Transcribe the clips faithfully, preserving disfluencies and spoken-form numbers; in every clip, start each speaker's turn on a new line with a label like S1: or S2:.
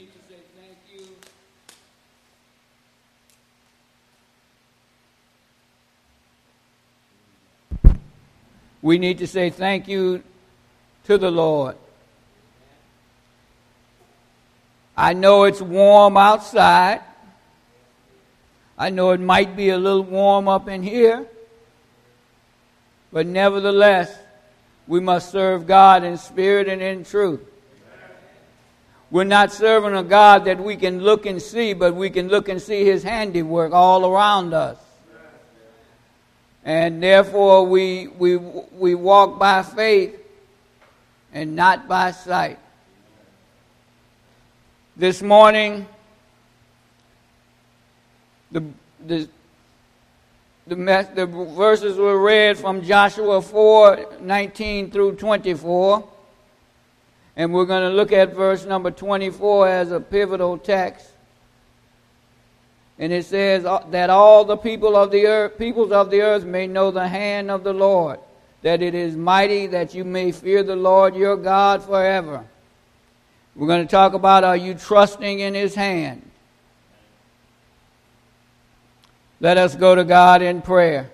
S1: need to say thank you. We need to say thank you to the Lord. I know it's warm outside. I know it might be a little warm up in here. But nevertheless, we must serve God in spirit and in truth. We're not serving a God that we can look and see, but we can look and see His handiwork all around us. And therefore we we we walk by faith and not by sight. This morning, the the the, mess, the verses were read from Joshua four nineteen through twenty-four. And we're going to look at verse number twenty-four as a pivotal text. And it says that all the people of the earth, peoples of the earth may know the hand of the Lord, that it is mighty, that you may fear the Lord your God forever. We're going to talk about, are you trusting in His hand? Let us go to God in prayer.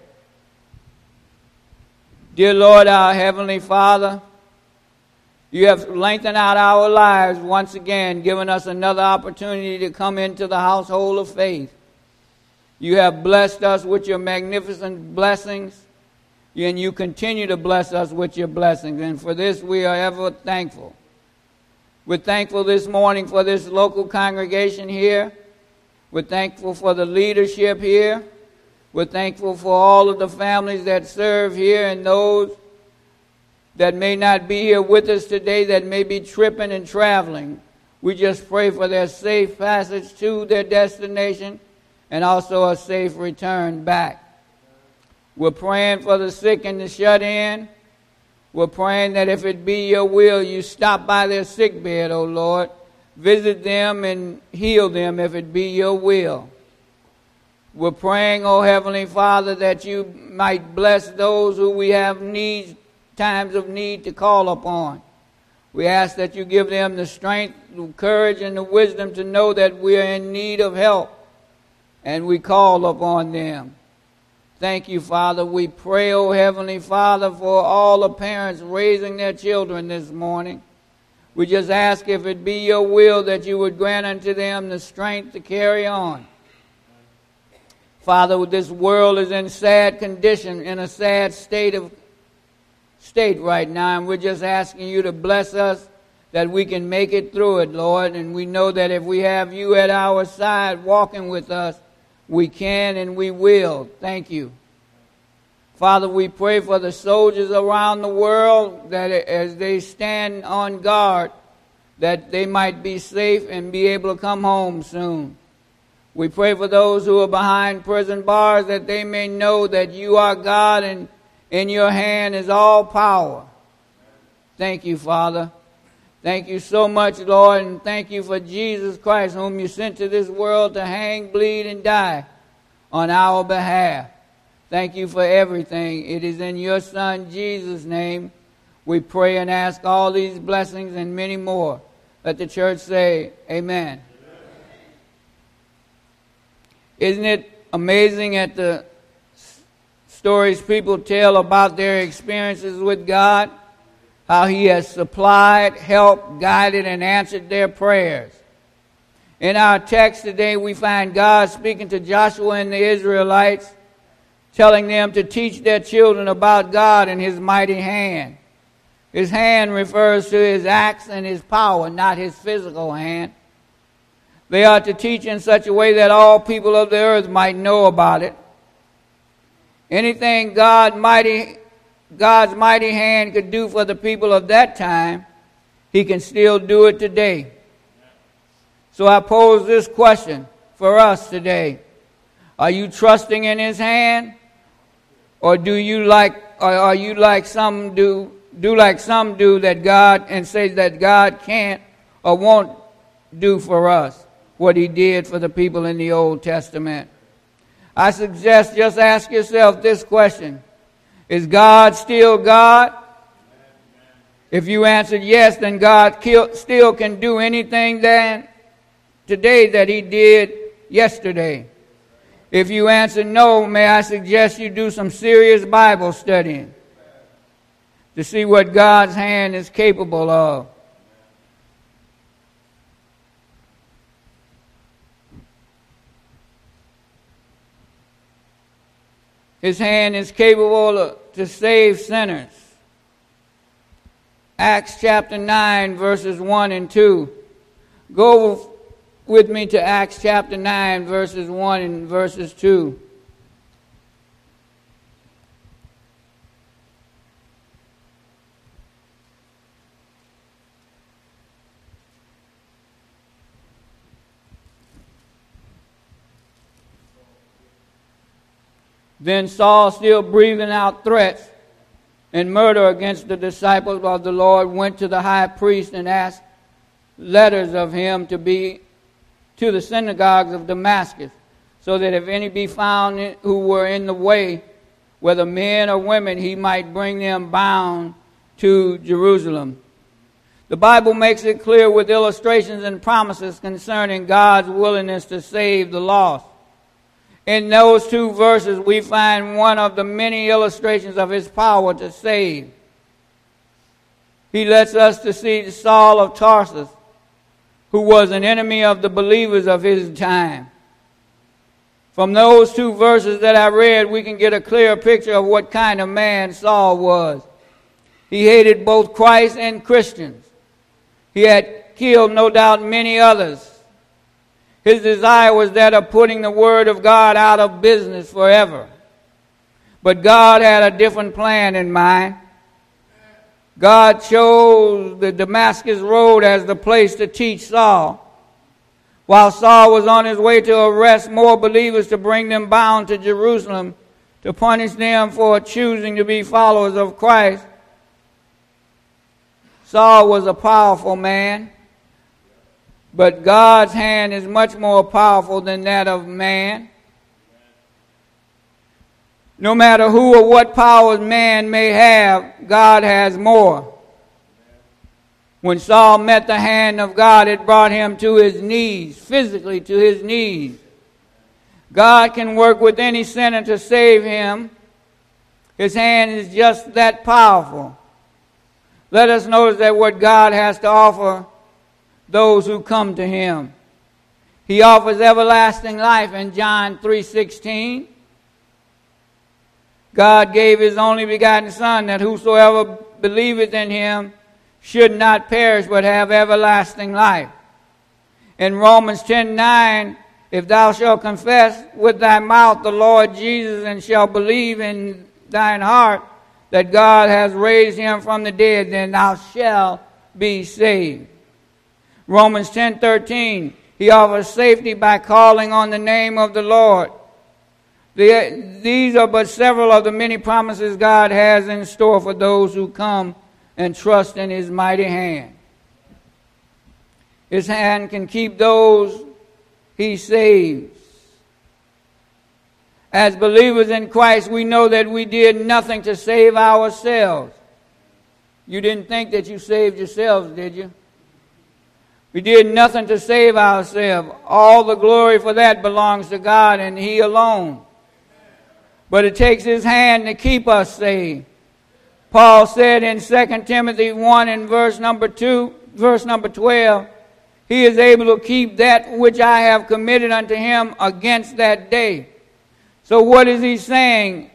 S1: Dear Lord, our Heavenly Father, you have lengthened out our lives once again, giving us another opportunity to come into the household of faith. You have blessed us with your magnificent blessings, and you continue to bless us with your blessings. And for this we are ever thankful. We're thankful this morning for this local congregation here. We're thankful for the leadership here. We're thankful for all of the families that serve here and those that may not be here with us today, that may be tripping and traveling. We just pray for their safe passage to their destination and also a safe return back. We're praying for the sick and the shut in. We're praying that if it be your will, you stop by their sick bed, O Lord. Visit them and heal them if it be your will. We're praying, O Heavenly Father, that you might bless those who we have needs, times of need to call upon. We ask that you give them the strength, the courage, and the wisdom to know that we are in need of help, and we call upon them. Thank you, Father. We pray, O Heavenly Father, for all the parents raising their children this morning. We just ask, if it be your will, that you would grant unto them the strength to carry on. Father, this world is in sad condition, in a sad state of state right now, and we're just asking you to bless us that we can make it through it, Lord. And we know that if we have you at our side walking with us, we can and we will. Thank you. Father, we pray for the soldiers around the world, that as they stand on guard, that they might be safe and be able to come home soon. We pray for those who are behind prison bars, that they may know that you are God and in your hand is all power. Thank you, Father. Thank you so much, Lord, and thank you for Jesus Christ, whom you sent to this world to hang, bleed, and die on our behalf. Thank you for everything. It is in your Son, Jesus' name, we pray and ask all these blessings and many more. Let the church say, Amen. Amen. Isn't it amazing at the stories people tell about their experiences with God, how He has supplied, helped, guided, and answered their prayers. In our text today, we find God speaking to Joshua and the Israelites, telling them to teach their children about God and His mighty hand. His hand refers to His acts and His power, not His physical hand. They are to teach in such a way that all people of the earth might know about it. Anything God mighty, God's mighty hand could do for the people of that time, He can still do it today. So I pose this question for us today. Are you trusting in His hand? Or do you like, or are you like some do, do like some do that God, and say that God can't or won't do for us what He did for the people in the Old Testament? I suggest just ask yourself this question. Is God still God? If you answered yes, then God still can do anything then today that he did yesterday? If you answer no, may I suggest you do some serious Bible studying to see what God's hand is capable of. His hand is capable to save sinners. Acts chapter nine, verses one and two. Go with me to Acts chapter nine, verses one and verses two. Then Saul, still breathing out threats and murder against the disciples of the Lord, went to the high priest and asked letters of him to be to the synagogues of Damascus, so that if any be found who were in the way, whether men or women, he might bring them bound to Jerusalem. The Bible makes it clear with illustrations and promises concerning God's willingness to save the lost. In those two verses, we find one of the many illustrations of his power to save. He lets us to see Saul of Tarsus, who was an enemy of the believers of his time. From those two verses that I read, we can get a clear picture of what kind of man Saul was. He hated both Christ and Christians. He had killed, no doubt, many others. His desire was that of putting the Word of God out of business forever. But God had a different plan in mind. God chose the Damascus road as the place to teach Saul. While Saul was on his way to arrest more believers to bring them bound to Jerusalem to punish them for choosing to be followers of Christ, Saul was a powerful man. But God's hand is much more powerful than that of man. No matter who or what powers man may have, God has more. When Saul met the hand of God, it brought him to his knees, physically to his knees. God can work with any sinner to save him. His hand is just that powerful. Let us notice that what God has to offer those who come to him. He offers everlasting life in John three sixteen. God gave his only begotten Son, that whosoever believeth in him should not perish but have everlasting life. In Romans ten nine, if thou shalt confess with thy mouth the Lord Jesus and shalt believe in thine heart that God has raised him from the dead, then thou shalt be saved. Romans ten thirteen, he offers safety by calling on the name of the Lord. The, these are but several of the many promises God has in store for those who come and trust in his mighty hand. His hand can keep those he saves. As believers in Christ, we know that we did nothing to save ourselves. You didn't think that you saved yourselves, did you? We did nothing to save ourselves. All the glory for that belongs to God and he alone. But it takes his hand to keep us saved. Paul said in Second Timothy one and verse number two, verse number twelve, he is able to keep that which I have committed unto him against that day. So what is he saying?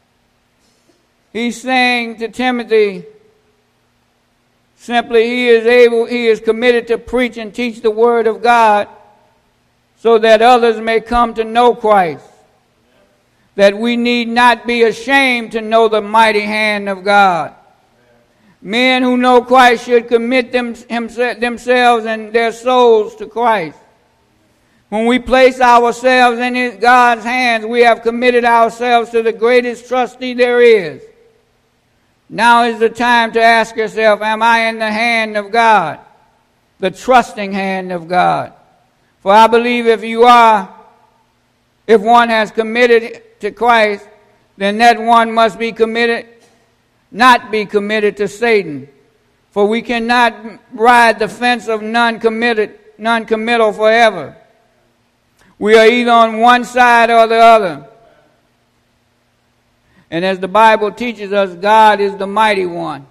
S1: He's saying to Timothy, simply, he is able, he is committed to preach and teach the word of God so that others may come to know Christ. That we need not be ashamed to know the mighty hand of God. Men who know Christ should commit them, himself, themselves and their souls to Christ. When we place ourselves in God's hands, we have committed ourselves to the greatest trustee there is. Now is the time to ask yourself, am I in the hand of God? The trusting hand of God. For I believe if you are, if one has committed to Christ, then that one must be committed, not be committed to Satan. For we cannot ride the fence of none committed, non-committal forever. We are either on one side or the other. And as the Bible teaches us, God is the mighty one.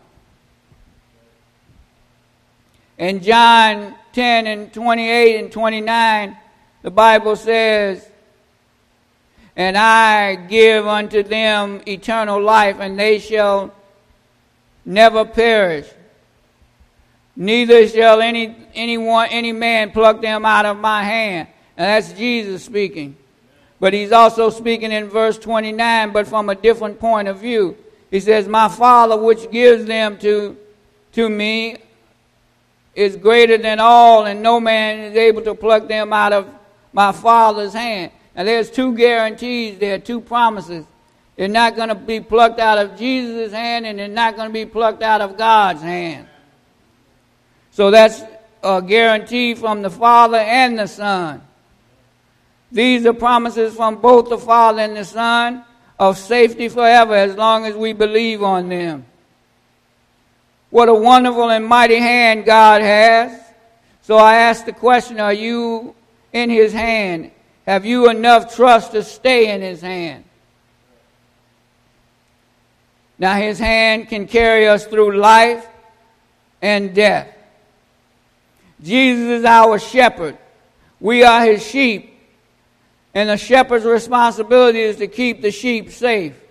S1: In John ten and twenty-eight and twenty-nine, the Bible says, "And I give unto them eternal life, and they shall never perish. Neither shall any anyone any man pluck them out of my hand." And that's Jesus speaking. But he's also speaking in verse twenty-nine, but from a different point of view. He says, "My Father which gives them to, to me is greater than all, and no man is able to pluck them out of my Father's hand." Now there's two guarantees there, two promises. They're not going to be plucked out of Jesus' hand, and they're not going to be plucked out of God's hand. So that's a guarantee from the Father and the Son. These are promises from both the Father and the Son of safety forever as long as we believe on them. What a wonderful and mighty hand God has. So I ask the question, are you in his hand? Have you enough trust to stay in his hand? Now his hand can carry us through life and death. Jesus is our shepherd. We are his sheep. And the shepherd's responsibility is to keep the sheep safe.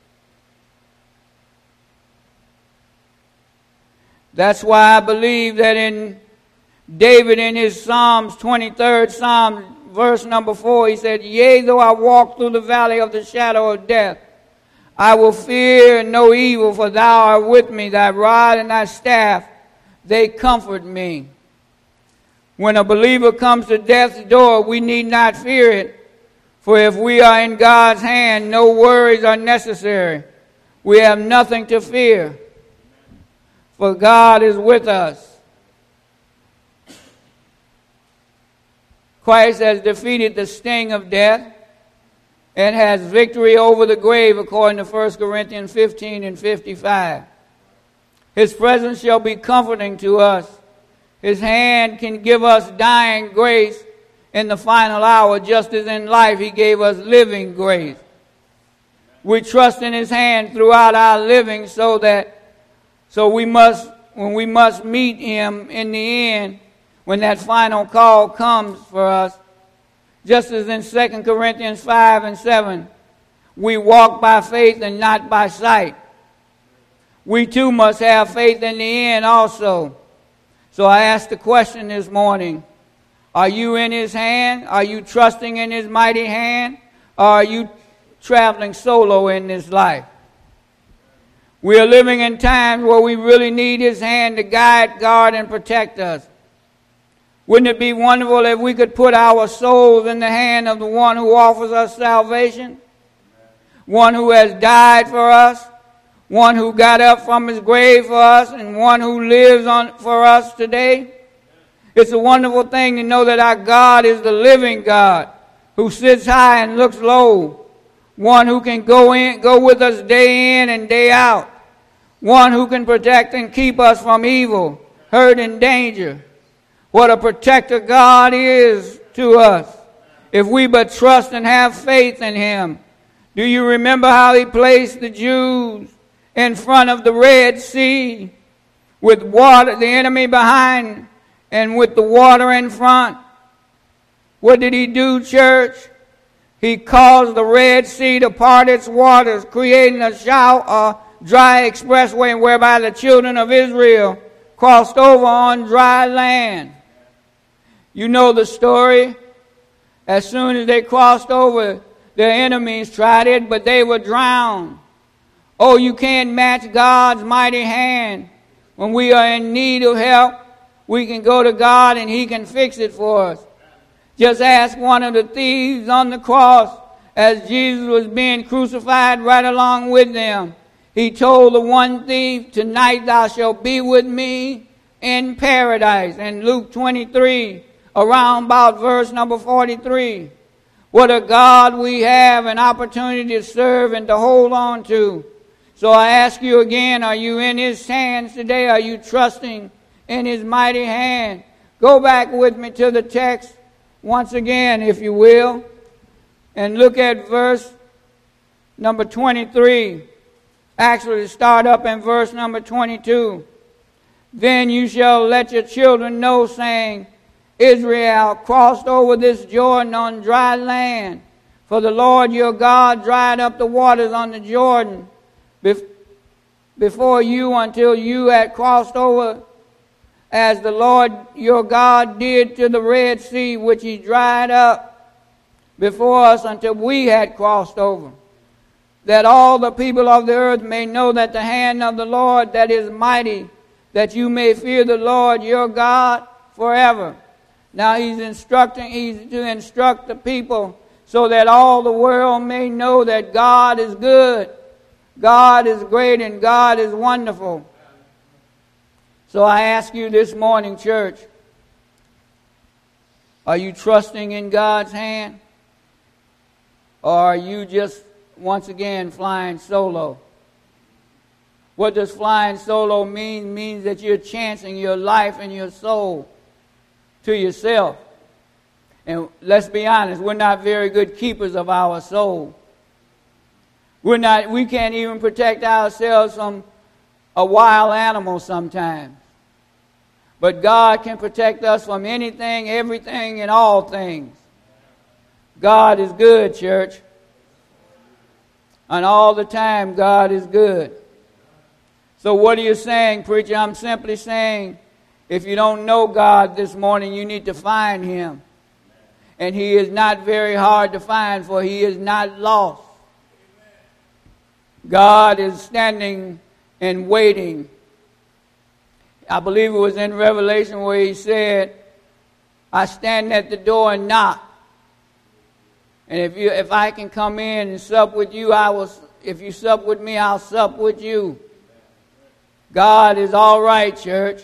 S1: That's why I believe that in David, in his Psalms, twenty-third Psalm, verse number four, he said, "Yea, though I walk through the valley of the shadow of death, I will fear no evil, for thou art with me, thy rod and thy staff, they comfort me." When a believer comes to death's door, we need not fear it. For if we are in God's hand, no worries are necessary. We have nothing to fear. For God is with us. Christ has defeated the sting of death and has victory over the grave, according to First Corinthians fifteen and fifty-five. His presence shall be comforting to us. His hand can give us dying grace in the final hour, just as in life he gave us living grace. We trust in his hand throughout our living, so that so we must when we must meet him in the end, when that final call comes for us, just as in Second Corinthians five and seven, we walk by faith and not by sight. We too must have faith in the end also. So I ask the question this morning, are you in his hand? Are you trusting in his mighty hand? Or are you traveling solo in this life? We are living in times where we really need his hand to guide, guard, and protect us. Wouldn't it be wonderful if we could put our souls in the hand of the one who offers us salvation? One who has died for us, one who got up from his grave for us, and one who lives on for us today? It's a wonderful thing to know that our God is the living God who sits high and looks low. One who can go in, go with us day in and day out. One who can protect and keep us from evil, hurt, and danger. What a protector God is to us, if we but trust and have faith in him. Do you remember how he placed the Jews in front of the Red Sea with water, the enemy behind, and with the water in front? What did he do, church? He caused the Red Sea to part its waters, creating a, shower, a dry expressway whereby the children of Israel crossed over on dry land. You know the story. As soon as they crossed over, their enemies tried it, but they were drowned. Oh, you can't match God's mighty hand. When we are in need of help, we can go to God and he can fix it for us. Just ask one of the thieves on the cross as Jesus was being crucified right along with them. He told the one thief, "Tonight thou shalt be with me in paradise." In Luke twenty-three, around about verse number forty-three. What a God we have, an opportunity to serve and to hold on to. So I ask you again, are you in his hands today? Are you trusting in his mighty hand? Go back with me to the text once again, if you will, and look at verse number twenty-three. Actually, start up in verse number twenty-two. Then you shall let your children know, saying, Israel crossed over this Jordan on dry land. For the Lord your God dried up the waters on the Jordan before you until you had crossed over, as the Lord your God did to the Red Sea, which he dried up before us until we had crossed over. That all the people of the earth may know that the hand of the Lord that is mighty, that you may fear the Lord your God forever. Now he's instructing, he's to instruct the people so that all the world may know that God is good, God is great, and God is wonderful. So I ask you this morning, church, are you trusting in God's hand? Or are you just once again flying solo? What does flying solo mean? It means that you're chancing your life and your soul to yourself. And let's be honest, we're not very good keepers of our soul. We're not, we can't even protect ourselves from a wild animal sometimes. But God can protect us from anything, everything, and all things. God is good, church. And all the time, God is good. So what are you saying, preacher? I'm simply saying, if you don't know God this morning, you need to find him. And he is not very hard to find, for he is not lost. God is standing and waiting. I believe it was in Revelation where he said, I stand at the door and knock. And if you, if I can come in and sup with you, I will. If you sup with me, I'll sup with you. God is all right, church.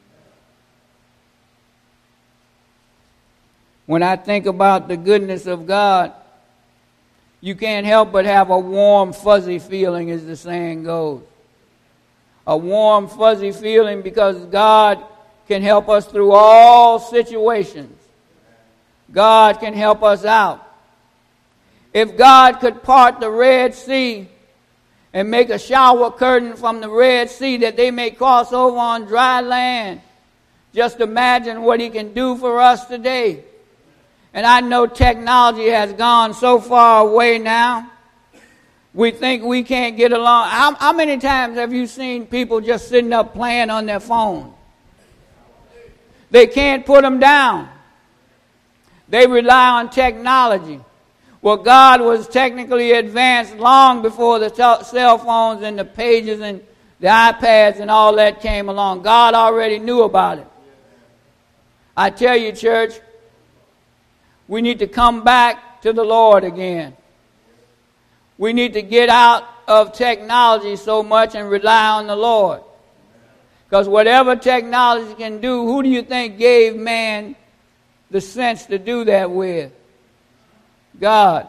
S1: When I think about the goodness of God, you can't help but have a warm, fuzzy feeling, as the saying goes. A warm, fuzzy feeling because God can help us through all situations. God can help us out. If God could part the Red Sea and make a shower curtain from the Red Sea that they may cross over on dry land, just imagine what he can do for us today. And I know technology has gone so far away now. We think we can't get along. How, how many times have you seen people just sitting up playing on their phone? They can't put them down. They rely on technology. Well, God was technically advanced long before the cell phones and the pages and the iPads and all that came along. God already knew about it. I tell you, church, we need to come back to the Lord again. We need to get out of technology so much and rely on the Lord. Because whatever technology can do, who do you think gave man the sense to do that with? God.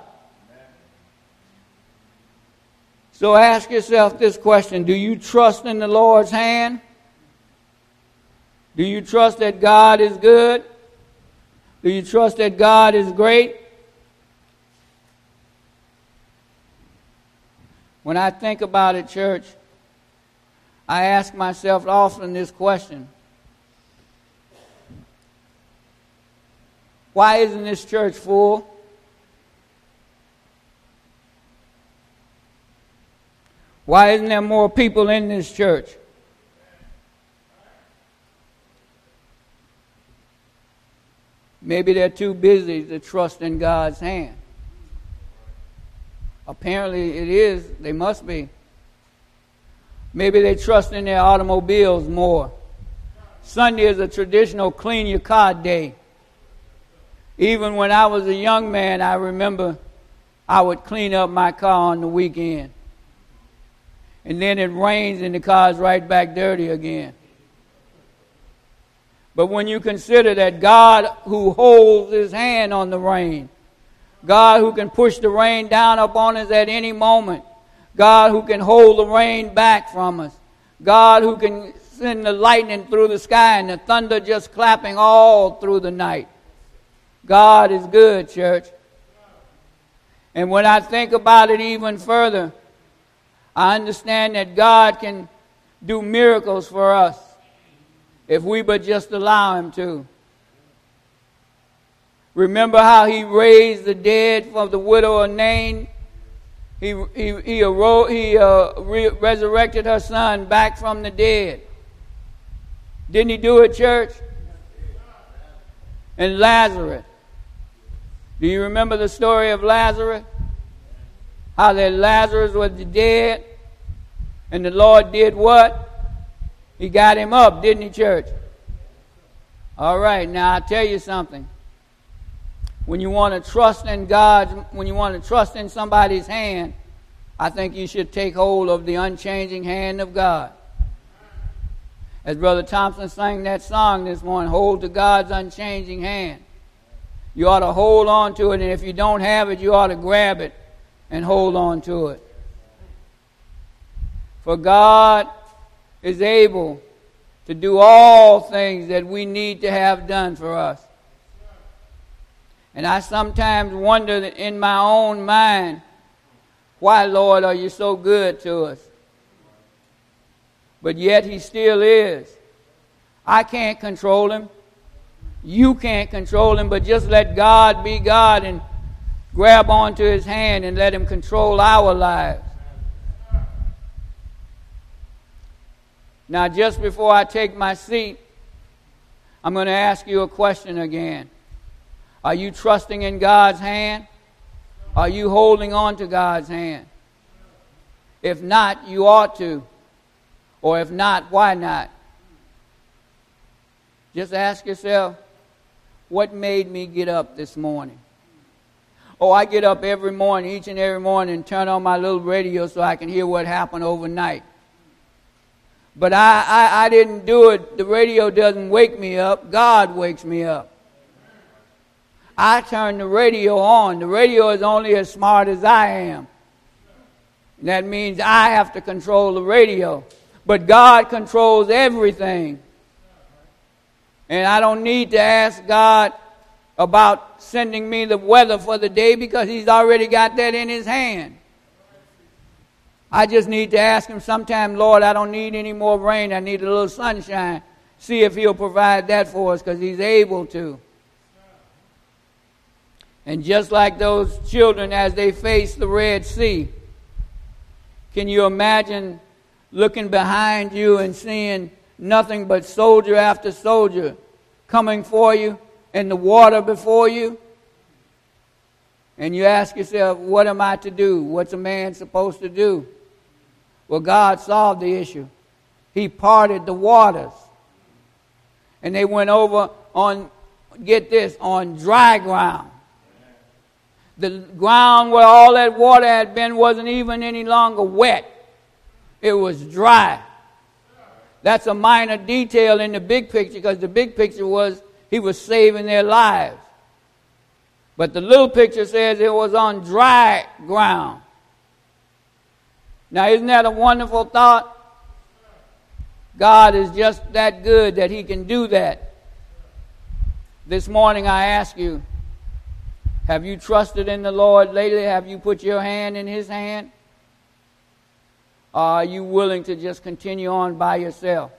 S1: So ask yourself this question. Do you trust in the Lord's hand? Do you trust that God is good? Do you trust that God is great? When I think about it, church, I ask myself often this question. Why isn't this church full? Why isn't there more people in this church? Maybe they're too busy to trust in God's hand. Apparently it is. They must be. Maybe they trust in their automobiles more. Sunday is a traditional clean your car day. Even when I was a young man, I remember I would clean up my car on the weekend. And then it rains and the car's right back dirty again. But when you consider that God who holds his hand on the rain, God who can push the rain down upon us at any moment, God who can hold the rain back from us, God who can send the lightning through the sky and the thunder just clapping all through the night. God is good, church. And when I think about it even further, I understand that God can do miracles for us if we but just allow him to. Remember how he raised the dead from the widow of Nain? He, he, he, arose, he uh, re- resurrected her son back from the dead. Didn't he do it, church? And Lazarus. Do you remember the story of Lazarus? How that Lazarus was dead, and the Lord did what? He got him up, didn't he, church? All right, now I'll tell you something. When you want to trust in God, when you want to trust in somebody's hand, I think you should take hold of the unchanging hand of God. As Brother Thompson sang that song this morning, hold to God's unchanging hand. You ought to hold on to it, and if you don't have it, you ought to grab it and hold on to it. For God is able to do all things that we need to have done for us. And I sometimes wonder in my own mind, why, Lord, are you so good to us? But yet he still is. I can't control him. You can't control him, but just let God be God and grab onto his hand and let him control our lives. Now, just before I take my seat, I'm going to ask you a question again. Are you trusting in God's hand? Are you holding on to God's hand? If not, you ought to. Or if not, why not? Just ask yourself, what made me get up this morning? Oh, I get up every morning, each and every morning, and turn on my little radio so I can hear what happened overnight. But I, I, I didn't do it. The radio doesn't wake me up. God wakes me up. I turn the radio on. The radio is only as smart as I am. That means I have to control the radio. But God controls everything. And I don't need to ask God about sending me the weather for the day because he's already got that in his hand. I just need to ask him sometime, Lord, I don't need any more rain. I need a little sunshine. See if he'll provide that for us because he's able to. And just like those children as they faced the Red Sea, can you imagine looking behind you and seeing nothing but soldier after soldier coming for you and the water before you? And you ask yourself, what am I to do? What's a man supposed to do? Well, God solved the issue. He parted the waters. And they went over on, get this, on dry ground. The ground where all that water had been wasn't even any longer wet. It was dry. That's a minor detail in the big picture because the big picture was he was saving their lives. But the little picture says it was on dry ground. Now, isn't that a wonderful thought? God is just that good that he can do that. This morning I ask you, have you trusted in the Lord lately? Have you put your hand in his hand? Or are you willing to just continue on by yourself?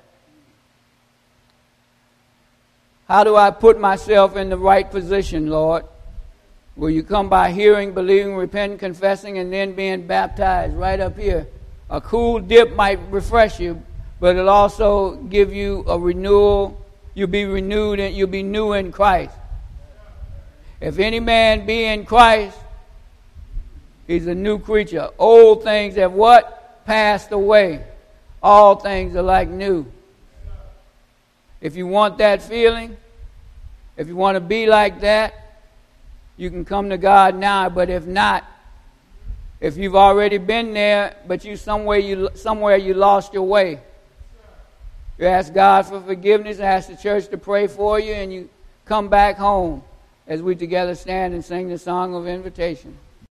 S1: How do I put myself in the right position, Lord? Will you come by hearing, believing, repenting, confessing, and then being baptized right up here? A cool dip might refresh you, but it'll also give you a renewal. You'll be renewed and you'll be new in Christ. If any man be in Christ, he's a new creature. Old things have what? Passed away. All things are like new. If you want that feeling, if you want to be like that, you can come to God now. But if not, if you've already been there, but you somewhere you somewhere you lost your way, you ask God for forgiveness, ask the church to pray for you, and you come back home as we together stand and sing the song of invitation.